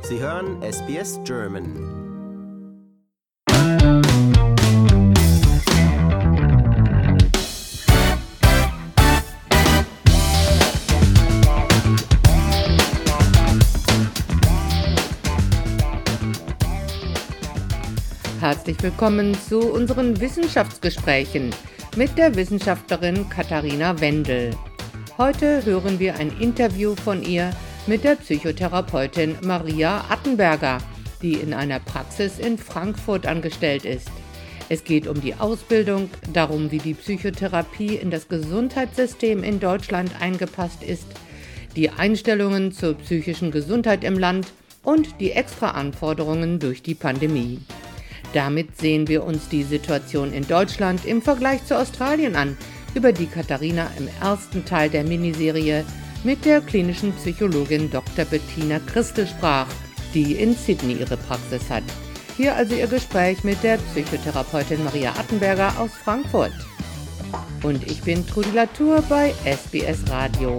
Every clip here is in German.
Sie hören SBS German. Herzlich willkommen zu unseren Wissenschaftsgesprächen mit der Wissenschaftlerin Katharina Wendel. Heute hören wir ein Interview von ihr mit der Psychotherapeutin Maria Attenberger, die in einer Praxis in Frankfurt angestellt ist. Es geht um die Ausbildung, darum, wie die Psychotherapie in das Gesundheitssystem in Deutschland eingepasst ist, die Einstellungen zur psychischen Gesundheit im Land und die Extra-Anforderungen durch die Pandemie. Damit sehen wir uns die Situation in Deutschland im Vergleich zu Australien an, über die Katharina im ersten Teil der Miniserie mit der klinischen Psychologin Dr. Bettina Christel sprach, die in Sydney ihre Praxis hat. Hier also ihr Gespräch mit der Psychotherapeutin Maria Attenberger aus Frankfurt. Und ich bin Trudi Latour bei SBS Radio.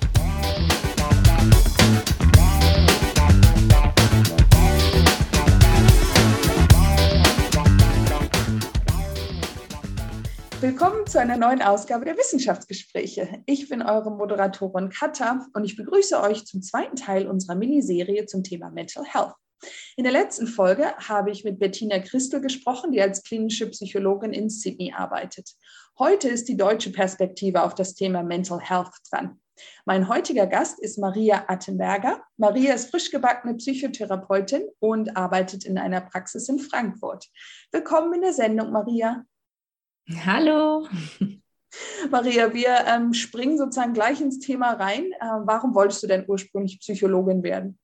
Willkommen zu einer neuen Ausgabe der Wissenschaftsgespräche. Ich bin eure Moderatorin Katha und ich begrüße euch zum zweiten Teil unserer Miniserie zum Thema Mental Health. In der letzten Folge habe ich mit Bettina Christel gesprochen, die als klinische Psychologin in Sydney arbeitet. Heute ist die deutsche Perspektive auf das Thema Mental Health dran. Mein heutiger Gast ist Maria Attenberger. Maria ist frisch gebackene Psychotherapeutin und arbeitet in einer Praxis in Frankfurt. Willkommen in der Sendung, Maria. Hallo. Maria, wir springen sozusagen gleich ins Thema rein. Warum wolltest du denn ursprünglich Psychologin werden?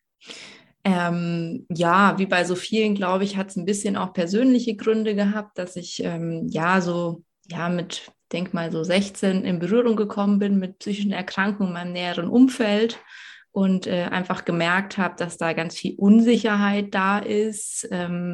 Ja, wie bei so vielen, glaube ich, hat es ein bisschen auch persönliche Gründe gehabt, dass ich mit, denk mal so 16 in Berührung gekommen bin mit psychischen Erkrankungen in meinem näheren Umfeld und einfach gemerkt habe, dass da ganz viel Unsicherheit da ist,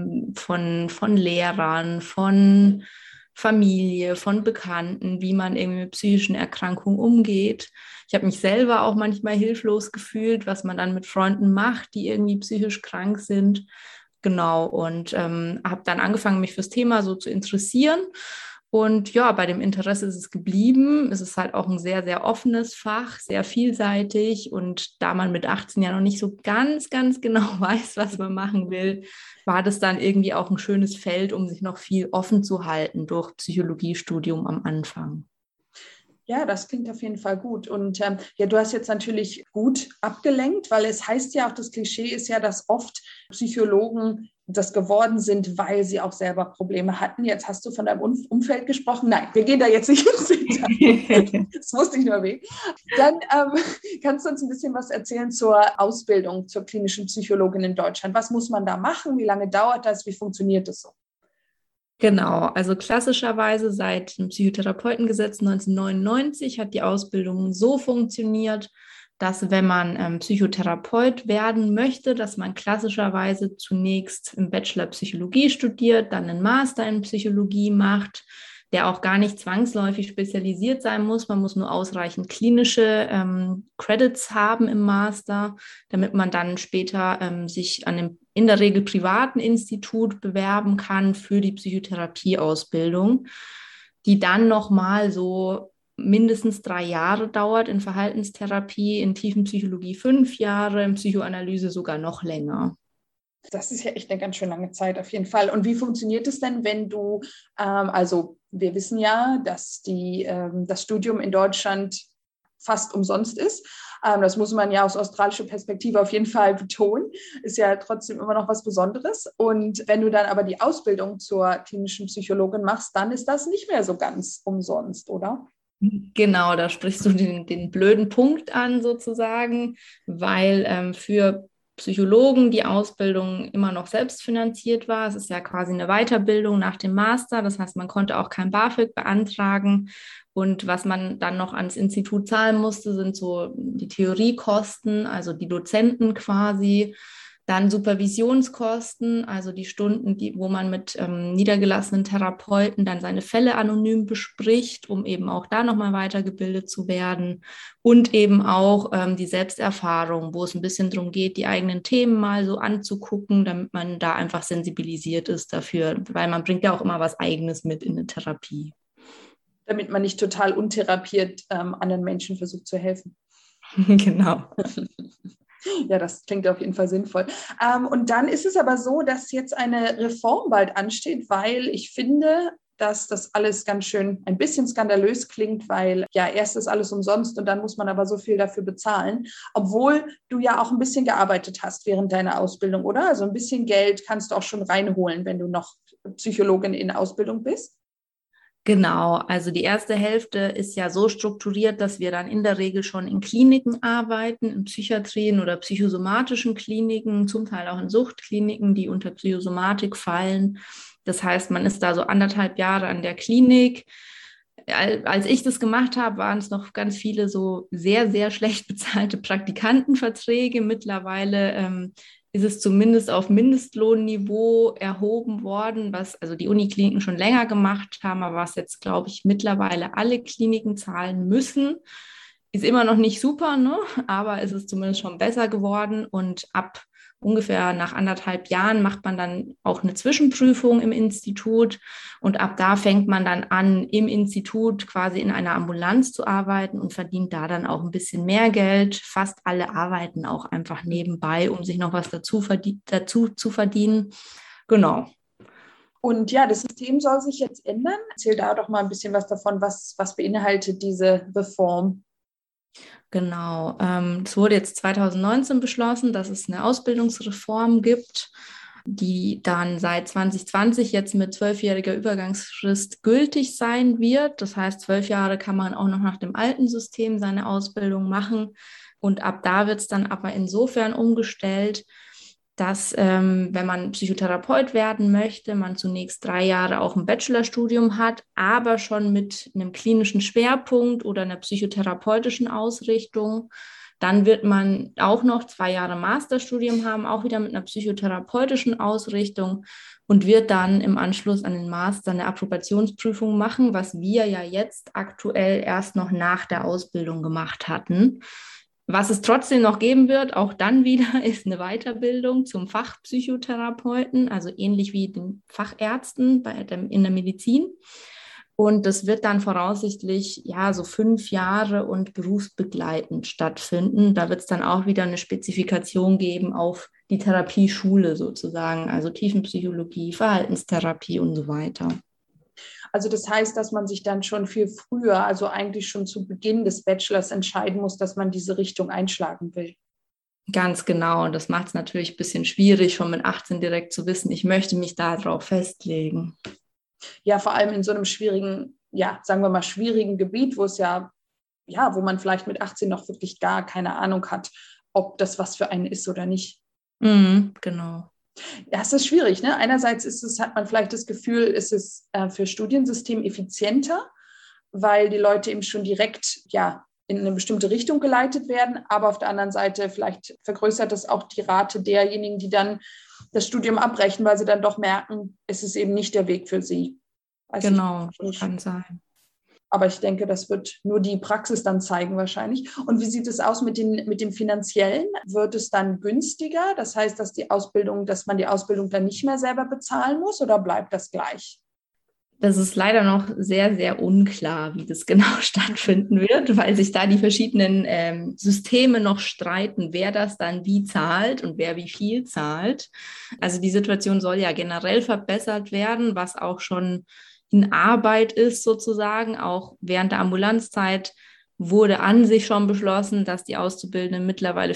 von Lehrern, von Familie, von Bekannten, wie man irgendwie mit psychischen Erkrankungen umgeht. Ich habe mich selber auch manchmal hilflos gefühlt, was man dann mit Freunden macht, die irgendwie psychisch krank sind. Genau, und habe dann angefangen, mich fürs Thema so zu interessieren. Und ja, bei dem Interesse ist es geblieben. Es ist halt auch ein sehr, sehr offenes Fach, sehr vielseitig. Und da man mit 18 ja noch nicht so ganz genau weiß, was man machen will, war das dann irgendwie auch ein schönes Feld, um sich noch viel offen zu halten durch Psychologiestudium am Anfang. Ja, das klingt auf jeden Fall gut. Und du hast jetzt natürlich gut abgelenkt, weil es heißt ja auch, das Klischee ist ja, dass oft Psychologen das geworden sind, weil sie auch selber Probleme hatten. Jetzt hast du von deinem Umfeld gesprochen. Nein, wir gehen da jetzt nicht ins Detail. Das musste ich nur weh. Dann kannst du uns ein bisschen was erzählen zur Ausbildung zur klinischen Psychologin in Deutschland. Was muss man da machen? Wie lange dauert das? Wie funktioniert das so? Genau, also klassischerweise seit dem Psychotherapeutengesetz 1999 hat die Ausbildung so funktioniert, dass wenn man Psychotherapeut werden möchte, dass man klassischerweise zunächst im Bachelor Psychologie studiert, dann einen Master in Psychologie macht, der auch gar nicht zwangsläufig spezialisiert sein muss. Man muss nur ausreichend klinische Credits haben im Master, damit man dann später sich an einem in der Regel privaten Institut bewerben kann für die Psychotherapieausbildung, die dann nochmal so mindestens 3 Jahre dauert, in Verhaltenstherapie, in Tiefenpsychologie 5 Jahre, in Psychoanalyse sogar noch länger. Das ist ja echt eine ganz schön lange Zeit auf jeden Fall. Und wie funktioniert es denn, wenn du, wir wissen ja, dass das Studium in Deutschland fast umsonst ist. Das muss man ja aus australischer Perspektive auf jeden Fall betonen. Ist ja trotzdem immer noch was Besonderes. Und wenn du dann aber die Ausbildung zur klinischen Psychologin machst, dann ist das nicht mehr so ganz umsonst, oder? Genau, da sprichst du den blöden Punkt an sozusagen, weil für Psychologen die Ausbildung immer noch selbstfinanziert war. Es ist ja quasi eine Weiterbildung nach dem Master. Das heißt, man konnte auch kein BAföG beantragen. Und was man dann noch ans Institut zahlen musste, sind so die Theoriekosten, also die Dozenten quasi. Dann Supervisionskosten, also die Stunden, wo man mit niedergelassenen Therapeuten dann seine Fälle anonym bespricht, um eben auch da nochmal weitergebildet zu werden. Und eben auch die Selbsterfahrung, wo es ein bisschen darum geht, die eigenen Themen mal so anzugucken, damit man da einfach sensibilisiert ist dafür, weil man bringt ja auch immer was Eigenes mit in eine Therapie. Damit man nicht total untherapiert anderen Menschen versucht zu helfen. Genau. Ja, das klingt auf jeden Fall sinnvoll. Und dann ist es aber so, dass jetzt eine Reform bald ansteht, weil ich finde, dass das alles ganz schön ein bisschen skandalös klingt, weil ja erst ist alles umsonst und dann muss man aber so viel dafür bezahlen, obwohl du ja auch ein bisschen gearbeitet hast während deiner Ausbildung, oder? Also ein bisschen Geld kannst du auch schon reinholen, wenn du noch Psychologin in Ausbildung bist. Genau, also die erste Hälfte ist ja so strukturiert, dass wir dann in der Regel schon in Kliniken arbeiten, in Psychiatrien oder psychosomatischen Kliniken, zum Teil auch in Suchtkliniken, die unter Psychosomatik fallen. Das heißt, man ist da so 1,5 Jahre an der Klinik. Als ich das gemacht habe, waren es noch ganz viele so sehr, sehr schlecht bezahlte Praktikantenverträge. Mittlerweile ist es zumindest auf Mindestlohnniveau erhoben worden, was also die Unikliniken schon länger gemacht haben, aber was jetzt, glaube ich, mittlerweile alle Kliniken zahlen müssen. Ist immer noch nicht super, ne? Aber es ist zumindest schon besser geworden und ab ungefähr nach 1,5 Jahren macht man dann auch eine Zwischenprüfung im Institut und ab da fängt man dann an, im Institut quasi in einer Ambulanz zu arbeiten und verdient da dann auch ein bisschen mehr Geld. Fast alle arbeiten auch einfach nebenbei, um sich noch was dazu zu verdienen. Genau. Und ja, das System soll sich jetzt ändern. Erzähl da doch mal ein bisschen was davon, was beinhaltet diese Reform? Genau, es wurde jetzt 2019 beschlossen, dass es eine Ausbildungsreform gibt, die dann seit 2020 jetzt mit 12-jähriger Übergangsfrist gültig sein wird. Das heißt, 12 Jahre kann man auch noch nach dem alten System seine Ausbildung machen. Und ab da wird es dann aber insofern umgestellt, dass wenn man Psychotherapeut werden möchte, man zunächst 3 Jahre auch ein Bachelorstudium hat, aber schon mit einem klinischen Schwerpunkt oder einer psychotherapeutischen Ausrichtung. Dann wird man auch noch 2 Jahre Masterstudium haben, auch wieder mit einer psychotherapeutischen Ausrichtung und wird dann im Anschluss an den Master eine Approbationsprüfung machen, was wir ja jetzt aktuell erst noch nach der Ausbildung gemacht hatten. Was es trotzdem noch geben wird, auch dann wieder, ist eine Weiterbildung zum Fachpsychotherapeuten, also ähnlich wie den Fachärzten in der Medizin. Und das wird dann voraussichtlich ja so 5 Jahre und berufsbegleitend stattfinden. Da wird es dann auch wieder eine Spezifikation geben auf die Therapieschule sozusagen, also Tiefenpsychologie, Verhaltenstherapie und so weiter. Also das heißt, dass man sich dann schon viel früher, also eigentlich schon zu Beginn des Bachelors entscheiden muss, dass man diese Richtung einschlagen will. Ganz genau. Und das macht es natürlich ein bisschen schwierig, schon mit 18 direkt zu wissen, ich möchte mich darauf festlegen. Ja, vor allem in so einem schwierigen, ja, sagen wir mal schwierigen Gebiet, wo es ja, wo man vielleicht mit 18 noch wirklich gar keine Ahnung hat, ob das was für einen ist oder nicht. Genau. Ja, es ist schwierig, ne? Einerseits hat man vielleicht das Gefühl, es ist für Studiensystem effizienter, weil die Leute eben schon direkt in eine bestimmte Richtung geleitet werden. Aber auf der anderen Seite vielleicht vergrößert das auch die Rate derjenigen, die dann das Studium abbrechen, weil sie dann doch merken, es ist eben nicht der Weg für sie. Genau, kann sein. Aber ich denke, das wird nur die Praxis dann zeigen wahrscheinlich. Und wie sieht es aus mit dem Finanziellen? Wird es dann günstiger? Das heißt, dass man die Ausbildung dann nicht mehr selber bezahlen muss oder bleibt das gleich? Das ist leider noch sehr, sehr unklar, wie das genau stattfinden wird, weil sich da die verschiedenen Systeme noch streiten, wer das dann wie zahlt und wer wie viel zahlt. Also die Situation soll ja generell verbessert werden, was auch schon in Arbeit ist sozusagen. Auch während der Ambulanzzeit wurde an sich schon beschlossen, dass die Auszubildenden mittlerweile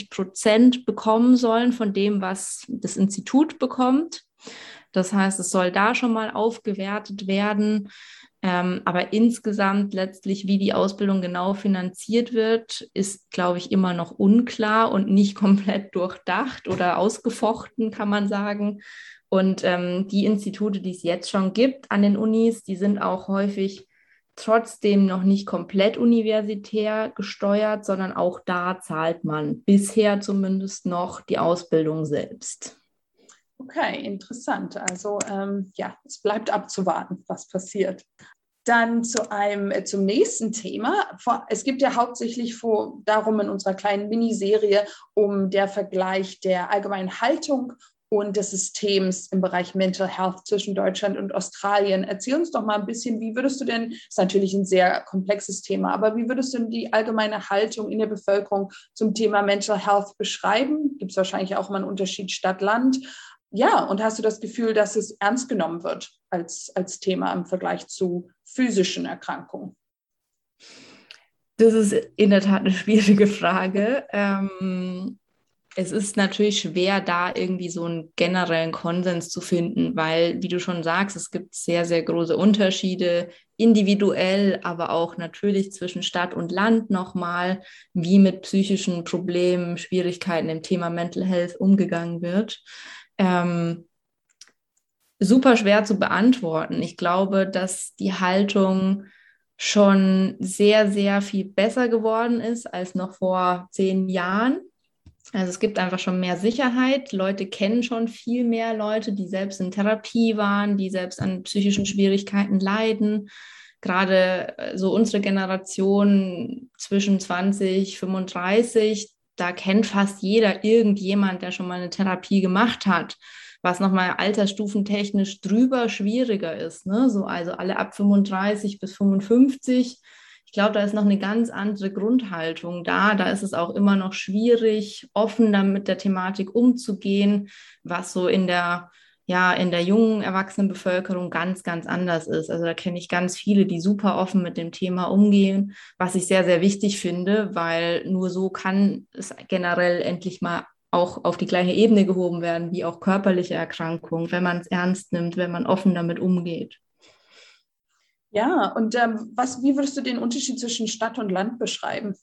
40% bekommen sollen von dem, was das Institut bekommt. Das heißt, es soll da schon mal aufgewertet werden. Aber insgesamt letztlich, wie die Ausbildung genau finanziert wird, ist, glaube ich, immer noch unklar und nicht komplett durchdacht oder ausgefochten, kann man sagen. Und die Institute, die es jetzt schon gibt an den Unis, die sind auch häufig trotzdem noch nicht komplett universitär gesteuert, sondern auch da zahlt man bisher zumindest noch die Ausbildung selbst. Okay, interessant. Also ja, es bleibt abzuwarten, was passiert. Dann zum nächsten Thema. Es gibt ja hauptsächlich darum in unserer kleinen Miniserie um der Vergleich der allgemeinen Haltung und des Systems im Bereich Mental Health zwischen Deutschland und Australien. Erzähl uns doch mal ein bisschen, wie würdest du denn, das ist natürlich ein sehr komplexes Thema, aber wie würdest du denn die allgemeine Haltung in der Bevölkerung zum Thema Mental Health beschreiben? Gibt es wahrscheinlich auch mal einen Unterschied Stadt-Land? Ja, und hast du das Gefühl, dass es ernst genommen wird als Thema im Vergleich zu physischen Erkrankungen? Das ist in der Tat eine schwierige Frage. Es ist natürlich schwer, da irgendwie so einen generellen Konsens zu finden, weil, wie du schon sagst, es gibt sehr, sehr große Unterschiede, individuell, aber auch natürlich zwischen Stadt und Land nochmal, wie mit psychischen Problemen, Schwierigkeiten im Thema Mental Health umgegangen wird. Super schwer zu beantworten. Ich glaube, dass die Haltung schon sehr, sehr viel besser geworden ist als noch vor 10 Jahren. Also es gibt einfach schon mehr Sicherheit. Leute kennen schon viel mehr Leute, die selbst in Therapie waren, die selbst an psychischen Schwierigkeiten leiden. Gerade so unsere Generation zwischen 20, 35, da kennt fast jeder irgendjemand, der schon mal eine Therapie gemacht hat, was nochmal altersstufentechnisch drüber schwieriger ist, ne? So, also alle ab 35 bis 55. Ich glaube, da ist noch eine ganz andere Grundhaltung da. Da ist es auch immer noch schwierig, offener mit der Thematik umzugehen, was so in der jungen Erwachsenenbevölkerung ganz, ganz anders ist. Also da kenne ich ganz viele, die super offen mit dem Thema umgehen, was ich sehr, sehr wichtig finde, weil nur so kann es generell endlich mal auch auf die gleiche Ebene gehoben werden, wie auch körperliche Erkrankungen, wenn man es ernst nimmt, wenn man offen damit umgeht. Ja, und wie würdest du den Unterschied zwischen Stadt und Land beschreiben?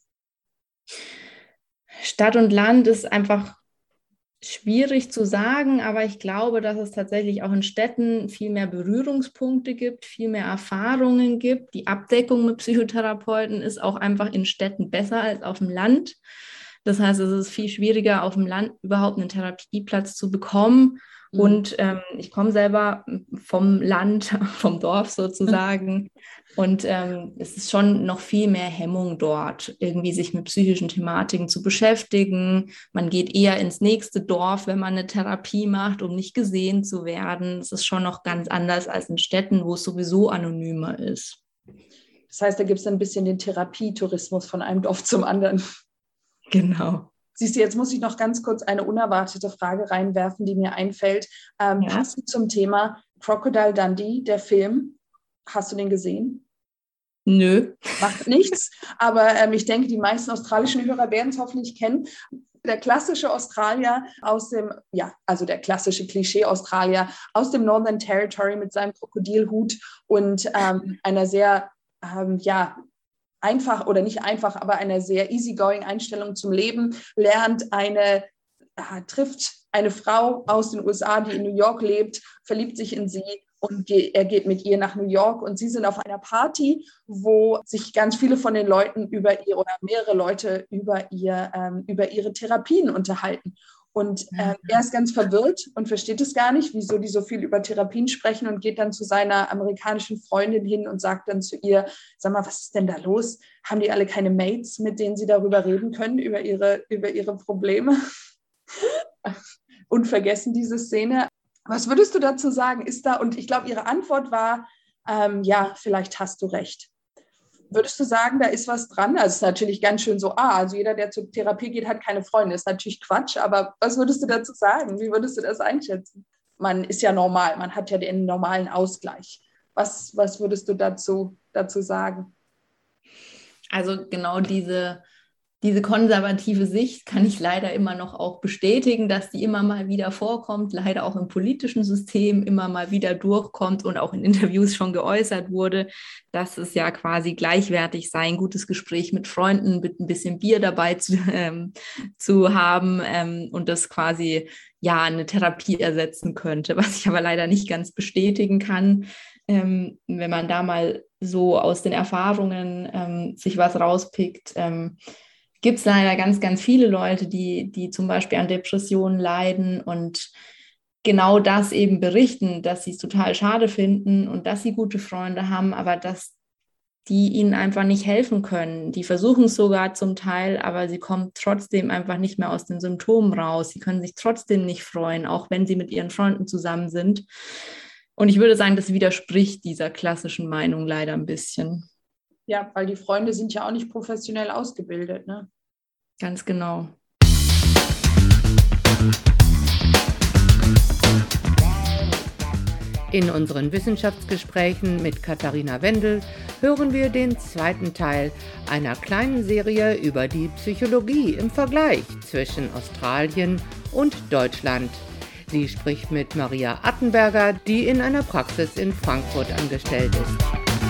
Stadt und Land ist einfach schwierig zu sagen, aber ich glaube, dass es tatsächlich auch in Städten viel mehr Berührungspunkte gibt, viel mehr Erfahrungen gibt. Die Abdeckung mit Psychotherapeuten ist auch einfach in Städten besser als auf dem Land. Das heißt, es ist viel schwieriger, auf dem Land überhaupt einen Therapieplatz zu bekommen. Und ich komme selber vom Land, vom Dorf sozusagen. Und es ist schon noch viel mehr Hemmung dort, irgendwie sich mit psychischen Thematiken zu beschäftigen. Man geht eher ins nächste Dorf, wenn man eine Therapie macht, um nicht gesehen zu werden. Es ist schon noch ganz anders als in Städten, wo es sowieso anonymer ist. Das heißt, da gibt es ein bisschen den Therapietourismus von einem Dorf zum anderen. Genau. Siehst du, jetzt muss ich noch ganz kurz eine unerwartete Frage reinwerfen, die mir einfällt. Passend zum Thema Crocodile Dundee, der Film. Hast du den gesehen? Nö. Macht nichts, aber ich denke, die meisten australischen Hörer werden es hoffentlich kennen. Der klassische Australier also der klassische Klischee-Australier aus dem Northern Territory mit seinem Krokodilhut und einer sehr, einfach oder nicht einfach, aber einer sehr easygoing Einstellung zum Leben, trifft eine Frau aus den USA, die in New York lebt, verliebt sich in sie und er geht mit ihr nach New York und sie sind auf einer Party, wo sich ganz viele von den Leuten mehrere Leute über ihre Therapien unterhalten. Und er ist ganz verwirrt und versteht es gar nicht, wieso die so viel über Therapien sprechen und geht dann zu seiner amerikanischen Freundin hin und sagt dann zu ihr, sag mal, was ist denn da los? Haben die alle keine Mates, mit denen sie darüber reden können, über ihre Probleme? Unvergessen diese Szene. Was würdest du dazu sagen? Und ich glaube, ihre Antwort war, vielleicht hast du recht. Würdest du sagen, da ist was dran? Also es ist natürlich ganz schön so, also jeder, der zur Therapie geht, hat keine Freunde. Das ist natürlich Quatsch, aber was würdest du dazu sagen? Wie würdest du das einschätzen? Man ist ja normal, man hat ja den normalen Ausgleich. Was würdest du dazu sagen? Also genau diese konservative Sicht kann ich leider immer noch auch bestätigen, dass die immer mal wieder vorkommt, leider auch im politischen System immer mal wieder durchkommt und auch in Interviews schon geäußert wurde, dass es ja quasi gleichwertig sei, ein gutes Gespräch mit Freunden, mit ein bisschen Bier dabei zu haben und das quasi eine Therapie ersetzen könnte, was ich aber leider nicht ganz bestätigen kann. wenn man da mal so aus den Erfahrungen sich was rauspickt, gibt es leider ganz, ganz viele Leute, die zum Beispiel an Depressionen leiden und genau das eben berichten, dass sie es total schade finden und dass sie gute Freunde haben, aber dass die ihnen einfach nicht helfen können. Die versuchen es sogar zum Teil, aber sie kommen trotzdem einfach nicht mehr aus den Symptomen raus. Sie können sich trotzdem nicht freuen, auch wenn sie mit ihren Freunden zusammen sind. Und ich würde sagen, das widerspricht dieser klassischen Meinung leider ein bisschen. Ja, weil die Freunde sind ja auch nicht professionell ausgebildet, ne? Ganz genau. In unseren Wissenschaftsgesprächen mit Katharina Wendel hören wir den zweiten Teil einer kleinen Serie über die Psychologie im Vergleich zwischen Australien und Deutschland. Sie spricht mit Maria Attenberger, die in einer Praxis in Frankfurt angestellt ist.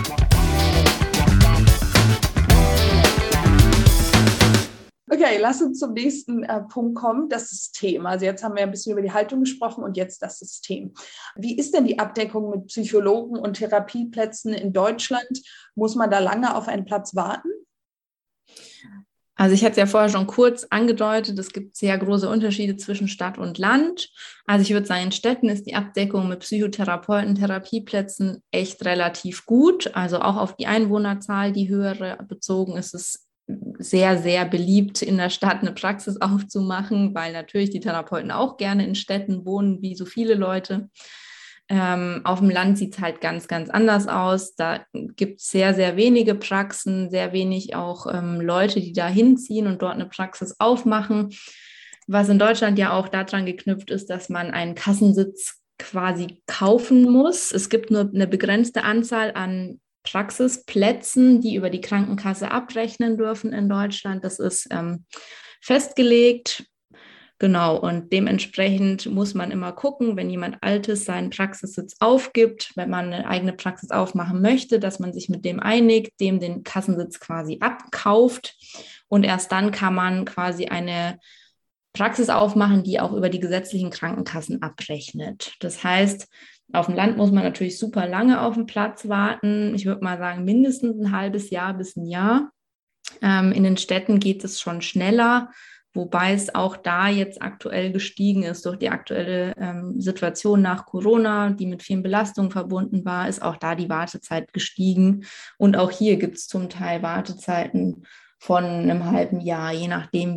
Okay, lass uns zum nächsten Punkt kommen, das System. Also jetzt haben wir ein bisschen über die Haltung gesprochen und jetzt das System. Wie ist denn die Abdeckung mit Psychologen und Therapieplätzen in Deutschland? Muss man da lange auf einen Platz warten? Also ich hatte es ja vorher schon kurz angedeutet, es gibt sehr große Unterschiede zwischen Stadt und Land. Also ich würde sagen, in Städten ist die Abdeckung mit Psychotherapeuten, Therapieplätzen echt relativ gut. Also auch auf die Einwohnerzahl, die höhere bezogen, ist es sehr, sehr beliebt, in der Stadt eine Praxis aufzumachen, weil natürlich die Therapeuten auch gerne in Städten wohnen, wie so viele Leute. Auf dem Land sieht es halt ganz, ganz anders aus. Da gibt es sehr, sehr wenige Praxen, sehr wenig auch Leute, die da hinziehen und dort eine Praxis aufmachen. Was in Deutschland ja auch daran geknüpft ist, dass man einen Kassensitz quasi kaufen muss. Es gibt nur eine begrenzte Anzahl an Praxisplätzen, die über die Krankenkasse abrechnen dürfen in Deutschland. Das ist festgelegt. Genau, und dementsprechend muss man immer gucken, wenn jemand Altes seinen Praxissitz aufgibt, wenn man eine eigene Praxis aufmachen möchte, dass man sich mit dem einigt, dem den Kassensitz quasi abkauft und erst dann kann man quasi eine Praxis aufmachen, die auch über die gesetzlichen Krankenkassen abrechnet. Das heißt, auf dem Land muss man natürlich super lange auf den Platz warten. Ich würde mal sagen, mindestens ein halbes Jahr bis ein Jahr. In den Städten geht es schon schneller, wobei es auch da jetzt aktuell gestiegen ist durch die aktuelle Situation nach Corona, die mit vielen Belastungen verbunden war, ist auch da die Wartezeit gestiegen. Und auch hier gibt es zum Teil Wartezeiten von einem halben Jahr, je nachdem,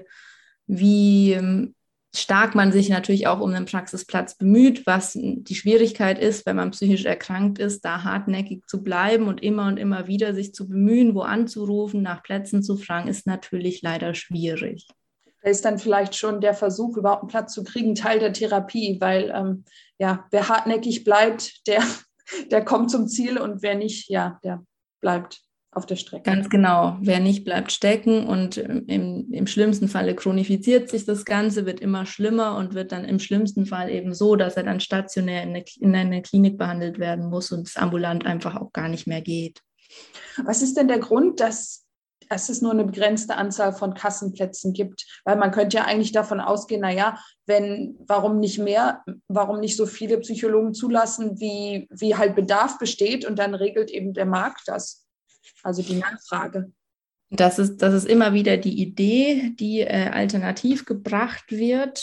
wie stark man sich natürlich auch um einen Praxisplatz bemüht, was die Schwierigkeit ist, wenn man psychisch erkrankt ist, da hartnäckig zu bleiben und immer wieder sich zu bemühen, wo anzurufen, nach Plätzen zu fragen, ist natürlich leider schwierig. Da ist dann vielleicht schon der Versuch, überhaupt einen Platz zu kriegen, Teil der Therapie, weil wer hartnäckig bleibt, der kommt zum Ziel und wer nicht, ja, der bleibt auf der Strecke. Ganz genau. Wer nicht, bleibt stecken und im schlimmsten Falle chronifiziert sich das Ganze, wird immer schlimmer und wird dann im schlimmsten Fall eben so, dass er dann stationär in einer Klinik behandelt werden muss und es ambulant einfach auch gar nicht mehr geht. Was ist denn der Grund, dass es nur eine begrenzte Anzahl von Kassenplätzen gibt? Weil man könnte ja eigentlich davon ausgehen, warum nicht mehr, warum nicht so viele Psychologen zulassen, wie halt Bedarf besteht und dann regelt eben der Markt das. Also die Nachfrage. Das ist immer wieder die Idee, die alternativ gebracht wird.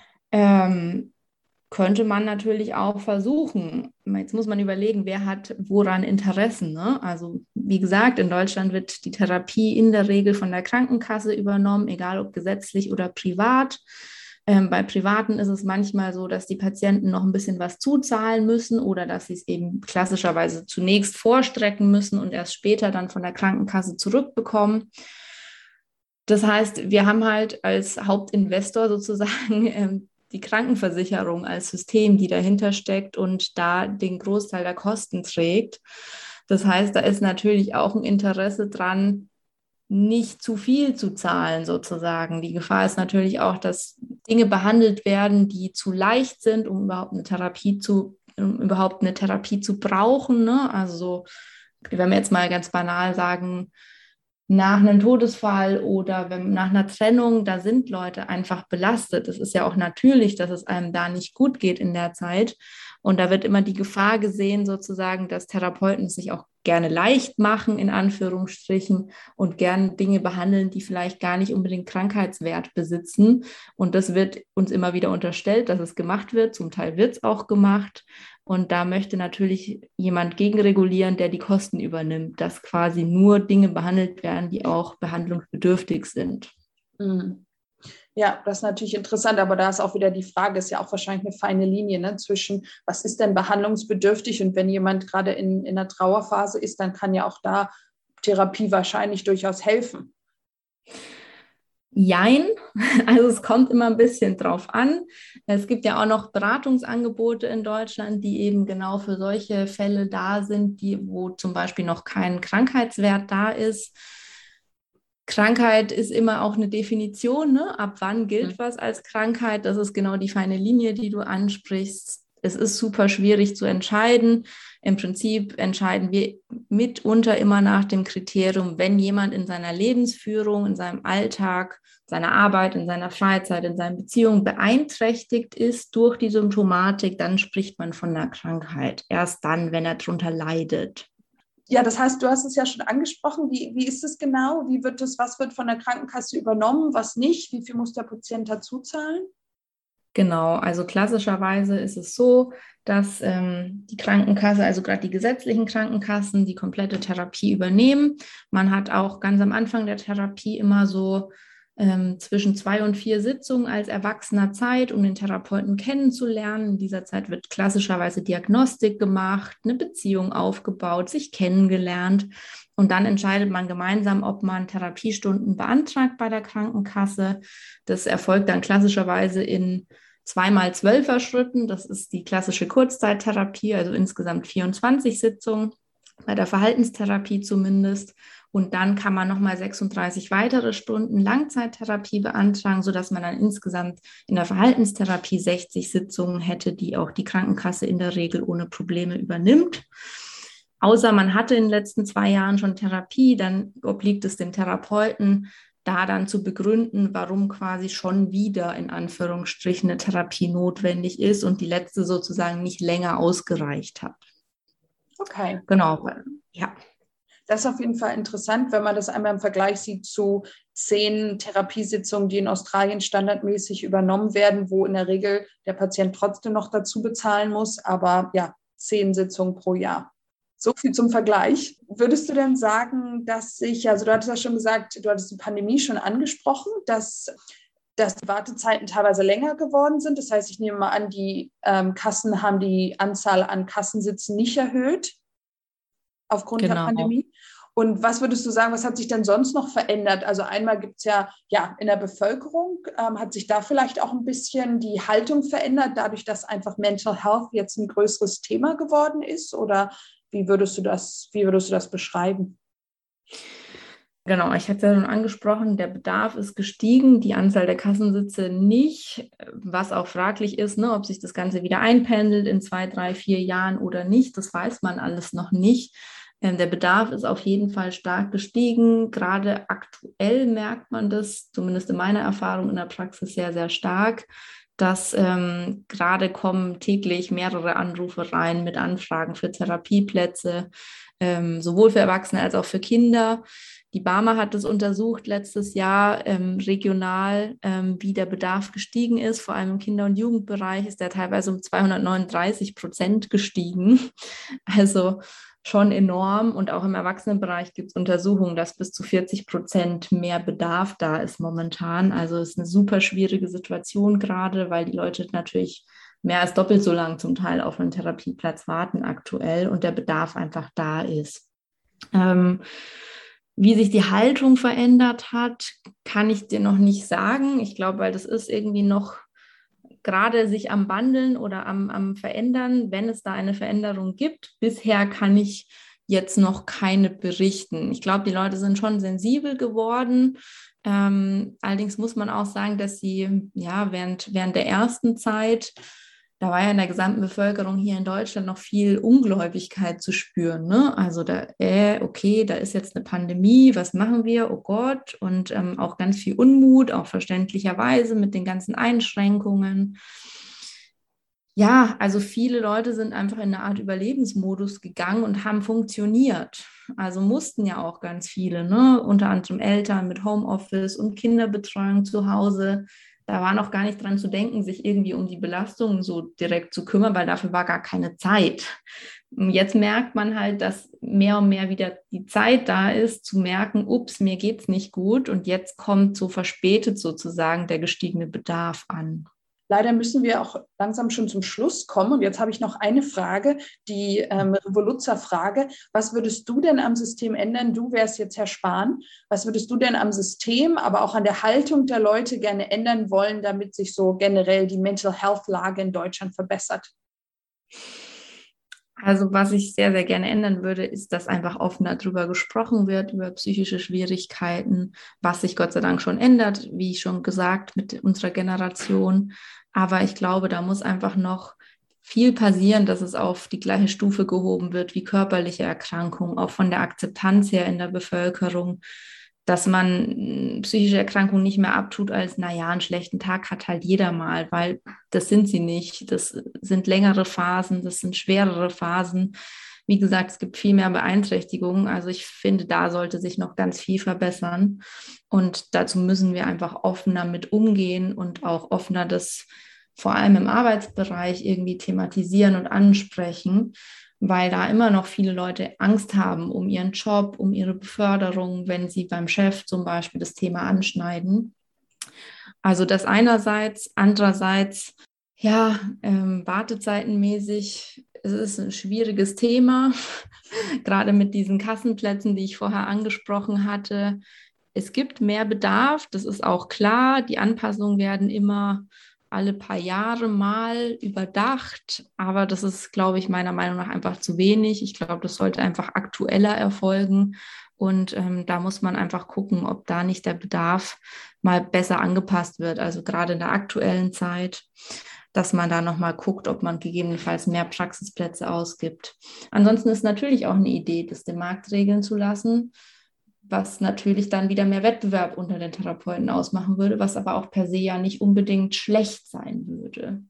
Könnte man natürlich auch versuchen. Jetzt muss man überlegen, wer hat woran Interessen, ne? Also wie gesagt, in Deutschland wird die Therapie in der Regel von der Krankenkasse übernommen, egal ob gesetzlich oder privat. Bei Privaten ist es manchmal so, dass die Patienten noch ein bisschen was zuzahlen müssen oder dass sie es eben klassischerweise zunächst vorstrecken müssen und erst später dann von der Krankenkasse zurückbekommen. Das heißt, wir haben halt als Hauptinvestor sozusagen die Krankenversicherung als System, die dahinter steckt und da den Großteil der Kosten trägt. Das heißt, da ist natürlich auch ein Interesse dran, nicht zu viel zu zahlen sozusagen. Die Gefahr ist natürlich auch, dass Dinge behandelt werden, die zu leicht sind, um überhaupt eine Therapie zu brauchen, ne? Also wenn wir jetzt mal ganz banal sagen, nach einem Todesfall oder nach einer Trennung, da sind Leute einfach belastet. Es ist ja auch natürlich, dass es einem da nicht gut geht in der Zeit. Und da wird immer die Gefahr gesehen, sozusagen, dass Therapeuten es sich auch gerne leicht machen, in Anführungsstrichen, und gerne Dinge behandeln, die vielleicht gar nicht unbedingt Krankheitswert besitzen. Und das wird uns immer wieder unterstellt, dass es gemacht wird. Zum Teil wird es auch gemacht. Und da möchte natürlich jemand gegenregulieren, der die Kosten übernimmt, dass quasi nur Dinge behandelt werden, die auch behandlungsbedürftig sind. Mhm. Ja, das ist natürlich interessant, aber da ist auch wieder die Frage, ist ja auch wahrscheinlich eine feine Linie, ne, zwischen, was ist denn behandlungsbedürftig, und wenn jemand gerade in einer Trauerphase ist, dann kann ja auch da Therapie wahrscheinlich durchaus helfen. Jein, also es kommt immer ein bisschen drauf an. Es gibt ja auch noch Beratungsangebote in Deutschland, die eben genau für solche Fälle da sind, wo zum Beispiel noch kein Krankheitswert da ist. Krankheit ist immer auch eine Definition, ne? Ab wann gilt was als Krankheit? Das ist genau die feine Linie, die du ansprichst. Es ist super schwierig zu entscheiden. Im Prinzip entscheiden wir mitunter immer nach dem Kriterium, wenn jemand in seiner Lebensführung, in seinem Alltag, seiner Arbeit, in seiner Freizeit, in seinen Beziehungen beeinträchtigt ist durch die Symptomatik, dann spricht man von einer Krankheit. Erst dann, wenn er darunter leidet. Ja, das heißt, du hast es ja schon angesprochen. Wie ist es genau? Was wird von der Krankenkasse übernommen, was nicht? Wie viel muss der Patient dazu zahlen? Genau, also klassischerweise ist es so, dass die Krankenkasse, also gerade die gesetzlichen Krankenkassen, die komplette Therapie übernehmen. Man hat auch ganz am Anfang der Therapie immer so zwischen 2 und 4 Sitzungen als Erwachsener Zeit, um den Therapeuten kennenzulernen. In dieser Zeit wird klassischerweise Diagnostik gemacht, eine Beziehung aufgebaut, sich kennengelernt. Und dann entscheidet man gemeinsam, ob man Therapiestunden beantragt bei der Krankenkasse. Das erfolgt dann klassischerweise in 2x12er Schritten. Das ist die klassische Kurzzeittherapie, also insgesamt 24 Sitzungen, bei der Verhaltenstherapie zumindest. Und dann kann man nochmal 36 weitere Stunden Langzeittherapie beantragen, sodass man dann insgesamt in der Verhaltenstherapie 60 Sitzungen hätte, die auch die Krankenkasse in der Regel ohne Probleme übernimmt. Außer man hatte in den letzten 2 Jahren schon Therapie, dann obliegt es dem Therapeuten, da dann zu begründen, warum quasi schon wieder in Anführungsstrichen eine Therapie notwendig ist und die letzte sozusagen nicht länger ausgereicht hat. Okay. Genau, ja. Das ist auf jeden Fall interessant, wenn man das einmal im Vergleich sieht zu 10 Therapiesitzungen, die in Australien standardmäßig übernommen werden, wo in der Regel der Patient trotzdem noch dazu bezahlen muss, aber ja, 10 Sitzungen pro Jahr. So viel zum Vergleich. Würdest du denn sagen, also du hattest ja schon gesagt, du hattest die Pandemie schon angesprochen, dass die Wartezeiten teilweise länger geworden sind. Das heißt, ich nehme mal an, die Kassen haben die Anzahl an Kassensitzen nicht erhöht aufgrund der Pandemie. Und was würdest du sagen, was hat sich denn sonst noch verändert? Also einmal gibt es ja in der Bevölkerung, hat sich da vielleicht auch ein bisschen die Haltung verändert, dadurch, dass einfach Mental Health jetzt ein größeres Thema geworden ist? Oder wie würdest du das beschreiben? Genau, ich hatte es ja schon angesprochen, der Bedarf ist gestiegen, die Anzahl der Kassensitze nicht, was auch fraglich ist, ne, ob sich das Ganze wieder einpendelt in 2, 3, 4 Jahren oder nicht, das weiß man alles noch nicht. Der Bedarf ist auf jeden Fall stark gestiegen. Gerade aktuell merkt man das, zumindest in meiner Erfahrung in der Praxis, sehr, sehr stark, dass gerade kommen täglich mehrere Anrufe rein mit Anfragen für Therapieplätze, sowohl für Erwachsene als auch für Kinder. Die BAMA hat es untersucht letztes Jahr regional, wie der Bedarf gestiegen ist. Vor allem im Kinder- und Jugendbereich ist der teilweise um 239% gestiegen. Also schon enorm. Und auch im Erwachsenenbereich gibt es Untersuchungen, dass bis zu 40% mehr Bedarf da ist momentan. Also es ist eine super schwierige Situation gerade, weil die Leute natürlich mehr als doppelt so lang zum Teil auf einen Therapieplatz warten aktuell und der Bedarf einfach da ist. Wie sich die Haltung verändert hat, kann ich dir noch nicht sagen. Ich glaube, weil das ist irgendwie noch gerade sich am Wandeln oder am Verändern, wenn es da eine Veränderung gibt. Bisher kann ich jetzt noch keine berichten. Ich glaube, die Leute sind schon sensibel geworden. Allerdings muss man auch sagen, dass sie während der ersten Zeit da war ja in der gesamten Bevölkerung hier in Deutschland noch viel Ungläubigkeit zu spüren. Ne? Also okay, da ist jetzt eine Pandemie, was machen wir? Oh Gott. Und auch ganz viel Unmut, auch verständlicherweise mit den ganzen Einschränkungen. Ja, also viele Leute sind einfach in eine Art Überlebensmodus gegangen und haben funktioniert. Also mussten ja auch ganz viele, ne? Unter anderem Eltern mit Homeoffice und Kinderbetreuung zu Hause. Da war noch gar nicht dran zu denken, sich irgendwie um die Belastungen so direkt zu kümmern, weil dafür war gar keine Zeit. Und jetzt merkt man halt, dass mehr und mehr wieder die Zeit da ist, zu merken, ups, mir geht's nicht gut. Und jetzt kommt so verspätet sozusagen der gestiegene Bedarf an. Leider müssen wir auch langsam schon zum Schluss kommen. Und jetzt habe ich noch eine Frage, die Revoluzzer-Frage. Was würdest du denn am System ändern? Du wärst jetzt Herr Spahn. Was würdest du denn am System, aber auch an der Haltung der Leute gerne ändern wollen, damit sich so generell die Mental Health-Lage in Deutschland verbessert? Also was ich sehr, sehr gerne ändern würde, ist, dass einfach offener darüber gesprochen wird, über psychische Schwierigkeiten, was sich Gott sei Dank schon ändert, wie schon gesagt, mit unserer Generation. Aber ich glaube, da muss einfach noch viel passieren, dass es auf die gleiche Stufe gehoben wird wie körperliche Erkrankungen, auch von der Akzeptanz her in der Bevölkerung, dass man psychische Erkrankungen nicht mehr abtut als, naja, einen schlechten Tag hat halt jeder mal, weil das sind sie nicht. Das sind längere Phasen, das sind schwerere Phasen. Wie gesagt, es gibt viel mehr Beeinträchtigungen. Also ich finde, da sollte sich noch ganz viel verbessern. Und dazu müssen wir einfach offener mit umgehen und auch offener das vor allem im Arbeitsbereich irgendwie thematisieren und ansprechen, weil da immer noch viele Leute Angst haben um ihren Job, um ihre Beförderung, wenn sie beim Chef zum Beispiel das Thema anschneiden. Also das einerseits, andererseits, ja, wartezeitenmäßig, es ist ein schwieriges Thema, gerade mit diesen Kassenplätzen, die ich vorher angesprochen hatte. Es gibt mehr Bedarf, das ist auch klar, die Anpassungen werden immer alle paar Jahre mal überdacht, aber das ist, glaube ich, meiner Meinung nach einfach zu wenig. Ich glaube, das sollte einfach aktueller erfolgen und da muss man einfach gucken, ob da nicht der Bedarf mal besser angepasst wird, also gerade in der aktuellen Zeit, dass man da nochmal guckt, ob man gegebenenfalls mehr Praxisplätze ausgibt. Ansonsten ist natürlich auch eine Idee, das den Markt regeln zu lassen, was natürlich dann wieder mehr Wettbewerb unter den Therapeuten ausmachen würde, was aber auch per se ja nicht unbedingt schlecht sein würde.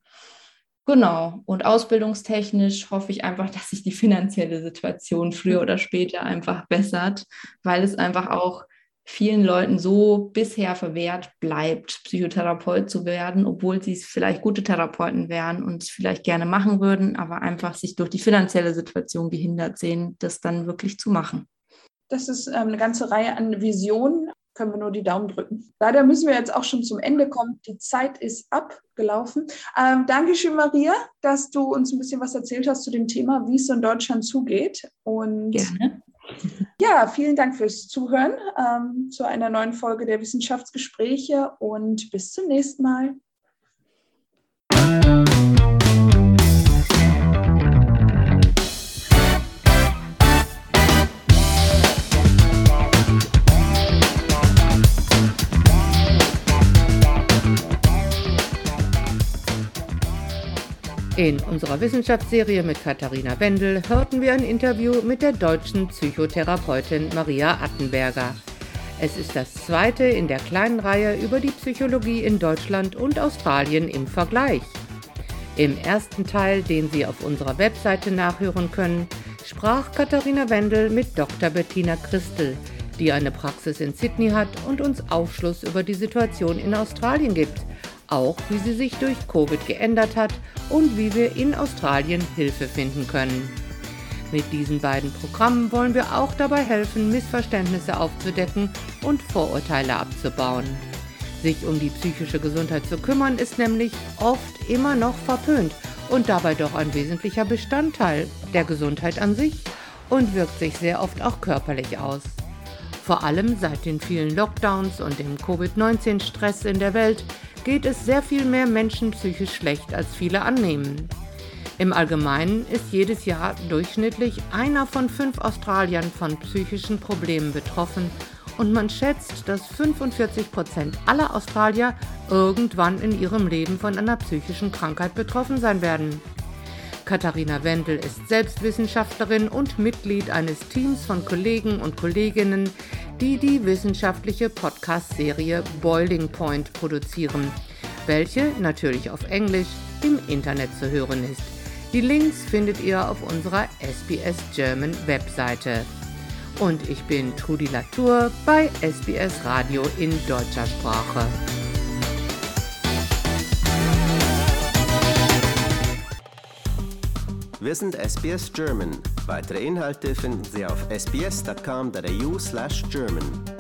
Genau, und ausbildungstechnisch hoffe ich einfach, dass sich die finanzielle Situation früher oder später einfach bessert, weil es einfach auch vielen Leuten so bisher verwehrt bleibt, Psychotherapeut zu werden, obwohl sie es vielleicht gute Therapeuten wären und es vielleicht gerne machen würden, aber einfach sich durch die finanzielle Situation gehindert sehen, das dann wirklich zu machen. Das ist eine ganze Reihe an Visionen, können wir nur die Daumen drücken. Leider müssen wir jetzt auch schon zum Ende kommen. Die Zeit ist abgelaufen. Dankeschön, Maria, dass du uns ein bisschen was erzählt hast zu dem Thema, wie es so in Deutschland zugeht. Und gerne. Ja, vielen Dank fürs Zuhören zu einer neuen Folge der Wissenschaftsgespräche und bis zum nächsten Mal. In unserer Wissenschaftsserie mit Katharina Wendel hörten wir ein Interview mit der deutschen Psychotherapeutin Maria Attenberger. Es ist das zweite in der kleinen Reihe über die Psychologie in Deutschland und Australien im Vergleich. Im ersten Teil, den Sie auf unserer Webseite nachhören können, sprach Katharina Wendel mit Dr. Bettina Christel, die eine Praxis in Sydney hat und uns Aufschluss über die Situation in Australien gibt, auch wie sie sich durch Covid geändert hat und wie wir in Australien Hilfe finden können. Mit diesen beiden Programmen wollen wir auch dabei helfen, Missverständnisse aufzudecken und Vorurteile abzubauen. Sich um die psychische Gesundheit zu kümmern, ist nämlich oft immer noch verpönt und dabei doch ein wesentlicher Bestandteil der Gesundheit an sich und wirkt sich sehr oft auch körperlich aus. Vor allem seit den vielen Lockdowns und dem Covid-19-Stress in der Welt geht es sehr viel mehr Menschen psychisch schlecht, als viele annehmen. Im Allgemeinen ist jedes Jahr durchschnittlich einer von 5 Australiern von psychischen Problemen betroffen und man schätzt, dass 45% aller Australier irgendwann in ihrem Leben von einer psychischen Krankheit betroffen sein werden. Katharina Wendel ist selbst Wissenschaftlerin und Mitglied eines Teams von Kollegen und Kolleginnen, die die wissenschaftliche Podcast-Serie Boiling Point produzieren, welche natürlich auf Englisch im Internet zu hören ist. Die Links findet ihr auf unserer SBS German Webseite. Und ich bin Trudi Latour bei SBS Radio in deutscher Sprache. Wir sind SBS German. Weitere Inhalte finden Sie auf sbs.com.au/German.